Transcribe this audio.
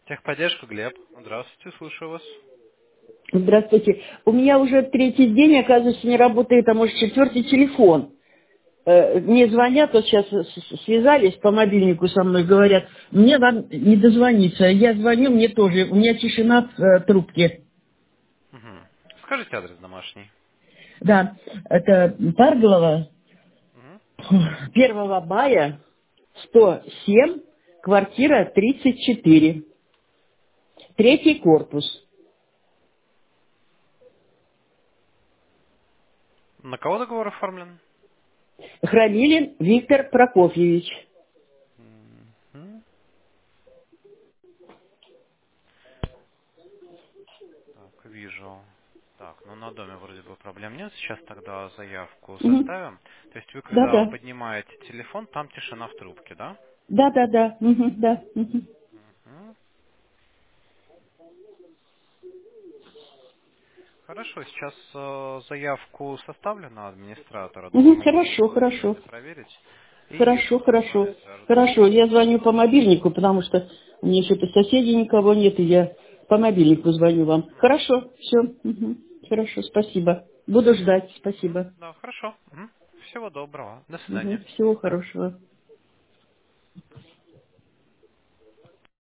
Техподдержка, Глеб. Здравствуйте, слушаю вас. Здравствуйте. У меня уже третий день, оказывается, не работает, а может, четвертый телефон. Мне звонят, вот сейчас связались по мобильнику со мной, говорят, мне вам не дозвониться. Я звоню, мне тоже, у меня тишина в трубке. Мгм. Скажите адрес домашний. Да, это Парглова, Мгм. 1 мая, 107, квартира 34, третий корпус. На кого договор оформлен? Хранилин Виктор Прокофьевич. Мгм. Так, вижу. Так, ну на доме вроде бы проблем нет. Сейчас тогда заявку Мгм. составим. То есть вы когда Да-да. поднимаете телефон, там тишина в трубке, да? Да-да-да. Мгм, да. Мгм. Мгм. Хорошо, сейчас заявку составлю на администратора. Думаю, Мгм, могу хорошо, за хорошо. минуты проверить. И Хорошо, потом с хорошо. вами свяжутся. Хорошо, я звоню по мобильнику, потому что у меня что-то соседей никого нет, и я по мобильнику звоню вам. Хорошо, все. Хорошо, спасибо. Буду ждать, Мгм. спасибо. Да, хорошо. Мгм. Всего доброго. До свидания. Всего хорошего.